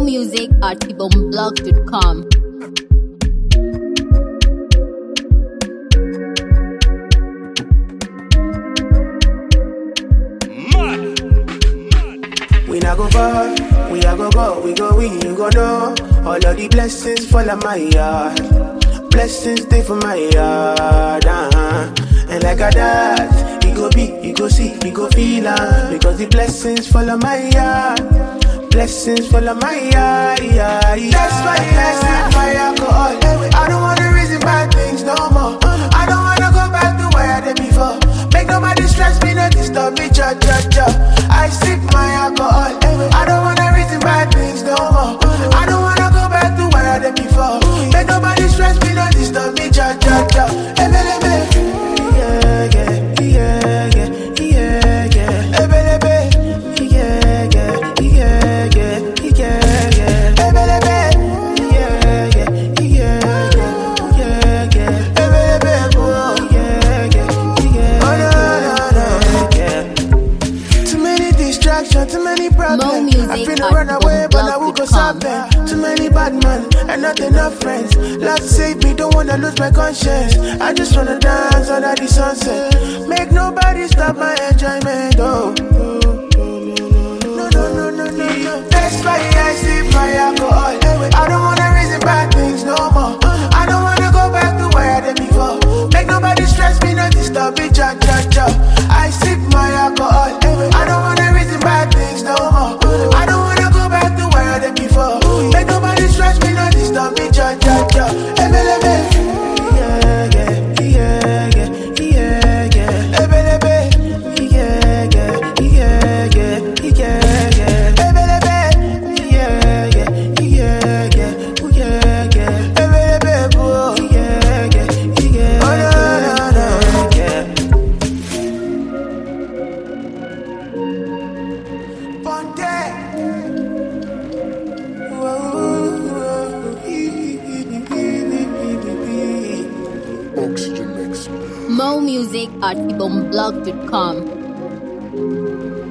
music at ibomblog.com. We not go far, we a go, we you go know. All of the blessings fall on my yard. Blessings stay for my yard, And like a that, you go be, you go see, you go feel because the blessings fall on my yard. Blessings fall on my yard, That's why I sip my alcohol. I don't wanna reason bad things no more. I don't wanna go back to where I did before. Make nobody stress me, no disturb me, cha. I sip my alcohol. I don't wanna reason bad things no more. I don't wanna go back to where I did before. Make nobody stress me, no disturb me, cha. Too many problems. I finna run away, but I will go something. Too many bad men and not enough friends. Lord save me, don't wanna lose my conscience. I just wanna dance under the sunset. Make nobody stop my enjoyment. Oh, no. That's why I sip my alcohol. I don't wanna reason bad things no more. I don't wanna go back to where I did before. Make nobody stress me, no disturb me, cha. I sip my alcohol. I don't wanna reason bad things no more. I don't wanna go back to where I did before. Make nobody stress me, no disturb me, cha. More music at ibomblog.com.